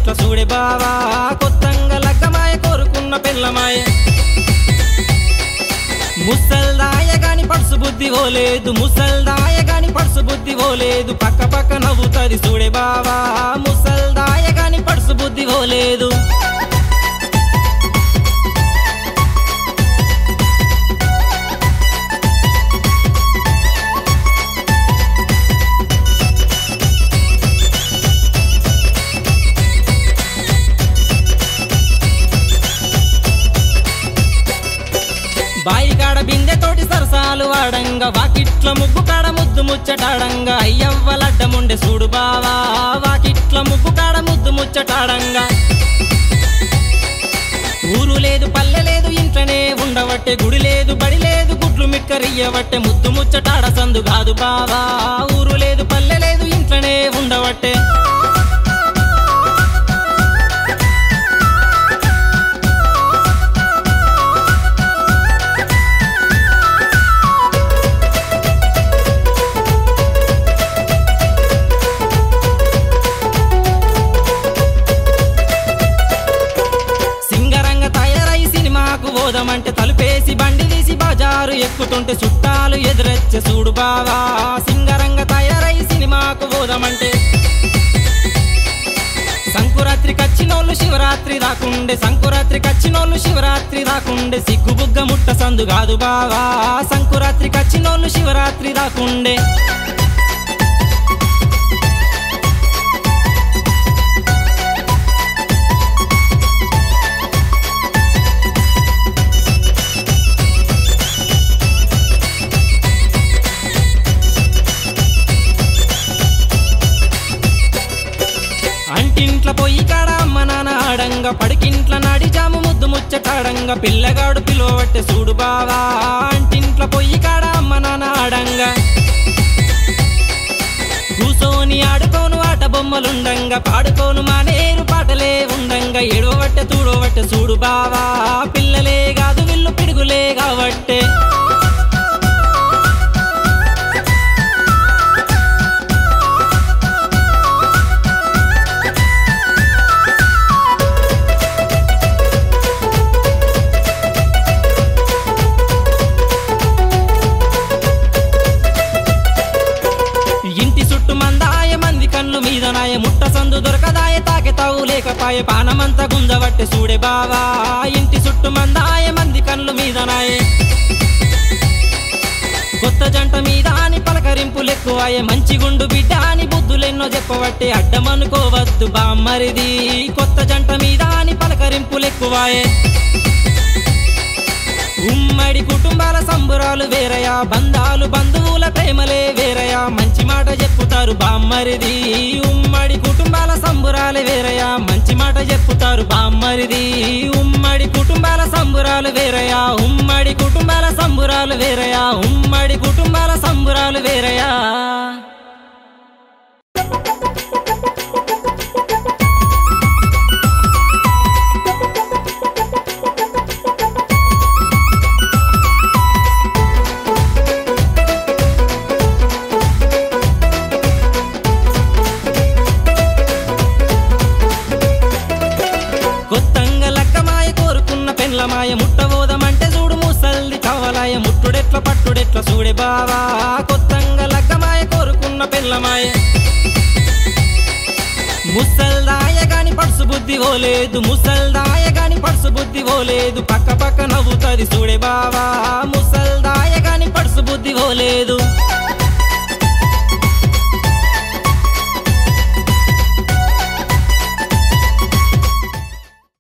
పట్టుడిట్ల చూడే బావా కొత్తంగా లగ్గమాయ కోరుకున్న పెళ్ళమాయ ముసల్దాయ గాని పడుసు బుద్ధి ఓలేదు ముసల్దాయ గాని పడుసు బుద్ధి ఓలేదు పక్క పక్క నవ్వుతది చూడే బావా ముసల్దాయ గాని పడుసు బుద్ధి ఓలేదు బాయి కాడ బిందె తోటి సరసాలు వాడంగా వాకిట్ల ముగ్గు కాడ ముద్దు ముచ్చటాడంగా అయ్యవ్వలడ్డముండే చూడు బావా వాకిట్ల ముగ్గు కాడ ముద్దు ముచ్చటాడంగా ఊరు లేదు పల్లె లేదు ఇంట్లోనే ఉండవట్టే గుడి లేదు బడి లేదు గుడ్లు మిక్కరియవట్టే ముద్దు ముచ్చటాడ సందు కాదు బావా ఊరు లేదు పల్లె లేదు ఇంట్లోనే ఉండవట్టే పోదామంటే తలుపేసి బండి తీసి బజారు ఎక్కుతుంటే చుట్టాలు ఎదురొచ్చే చూడు బావా సింగరంగా తయారై సినిమాకు పోదామంటే సంకురాత్రి కచ్చినోళ్ళు శివరాత్రి దాకుండే సంకురాత్రి కచ్చినోళ్ళు శివరాత్రి దాకుండే సిగ్గుబుగ్గ ముట్ట సందు కాదు బావా సంకురాత్రి కచ్చినోళ్ళు శివరాత్రి దాకుండే అంటింట్ల పొయ్యి కాడ అమ్మ నాన్న ఆడంగా పడికింట్ల నాడి జాము ముద్దు ముచ్చటాడంగా పిల్లగాడు పిలువబట్టే చూడు బావా అంటింట్ల పొయ్యి కాడ అమ్మ నాన్న ఆడంగా కూసోని ఆడుకోను ఆట బొమ్మలుండంగా పాడుకోను మానేరు పాటలే ఉండంగా ఏడవబట్టే తూడవట్టే చూడు బావా పిల్లలే కాదు విల్లు పిడుగులే కావట్టే ముట్ట సందు దొరకదాయ తాకెతావు లేకపాయే పానమంతా గుంజవట్టే చూడే బావా ఇంటి చుట్టూ మందాయ మంది కళ్ళు మీద నాయే కొత్త జంట మీద అని పలకరింపులెక్కువాయే మంచి గుండు బిడ్డ అని బుద్ధులెన్నో చెప్పవట్టే అడ్డమనుకోవద్దు బామ్మరిది కొత్త జంట మీద అని పలకరింపులెక్కువాయే ఉమ్మడి కుటుంబాల సంబురాలు వేరయా బంధాలు బంధువుల ప్రేమలే వేరయా మంచి మాట చెప్పుతారు బామ్మరిది ఉమ్మడి కుటుంబాల సంబురాలు వేరయా మంచి మాట చెప్పుతారు బామ్మరిది ఉమ్మడి కుటుంబాల సంబురాలు వేరయా ఉమ్మడి కుటుంబాల సంబురాలు వేరయా ఉమ్మడి కుటుంబాల సంబురాలు వేరయా మాయ ముట్టబోదమంటే చూడు ముసల్ది కవలాయ ముట్టుడెట్ల పట్టుడెట్ల చూడే బావా కొత్తంగా లగ్గమాయ కోరుకున్న పెళ్ళమాయ ముసల్దాయ గాని పడుసు బుద్ధి ఓలేదు ముసల్దాయ గాని పడుసు బుద్ధి ఓలేదు పక్క పక్క నవ్వుతది చూడే బావా ముసల్దాయ గాని పడుసు బుద్ధి ఓలేదు